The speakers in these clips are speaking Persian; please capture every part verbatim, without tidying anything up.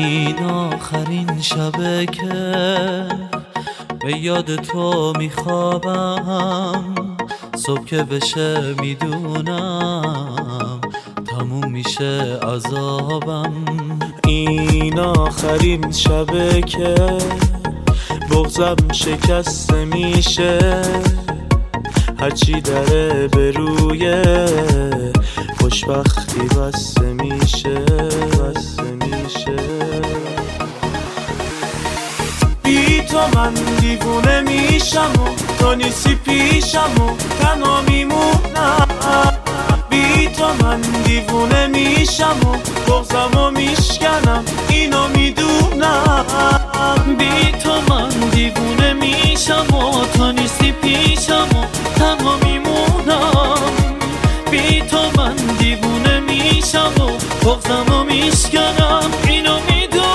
این آخرین شبه که به یاد تو میخوابم، صبح که بشه میدونم تموم میشه عذابم. این آخرین شبه که بغضم شکسته میشه، هرچی دره به روی خوشبختی بسته میشه بسته میشه. بی تو من دیوونه میشم و تو نیستی پیشم و تنها میمونم. بی تو من دیوونه میشم و بغضمو میشکنم، اینو میدونم. بی تو من دیوونه میشم و تو نیستی پیشم و تنها میمونم. بی تو من دیوونه میشم و بغضمو میشکنم، اینو میدونم.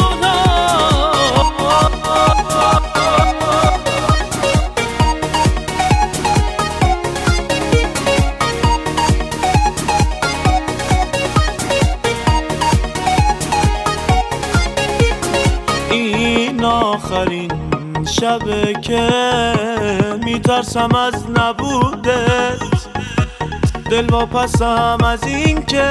این آخرین شبه که میترسم از نبودت، دل واپسم از این که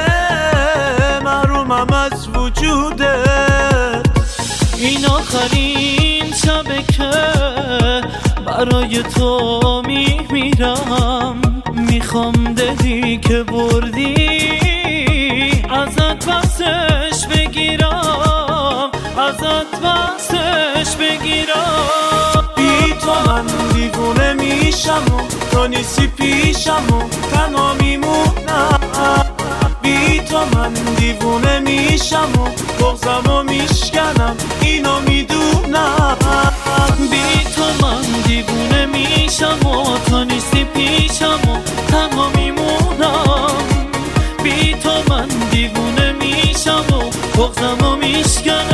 محرومم از وجودت. این آخرین شبه که برای تو میمیرم، میخوام دلی که بردی ازت پسش بگیرم، ازت پسش بگیرم. بی تو من دیوونه میشم و تو نیستی پیشم و تنها میمونم. بی تو من دیوونه میشم و بغضمو میشکنم، اینو میدونم. بی تو من دیوونه میشم و تو نیستی پیشم و تنها میمونم. بی تو من دیوونه میشم و بغضمو میشکنم.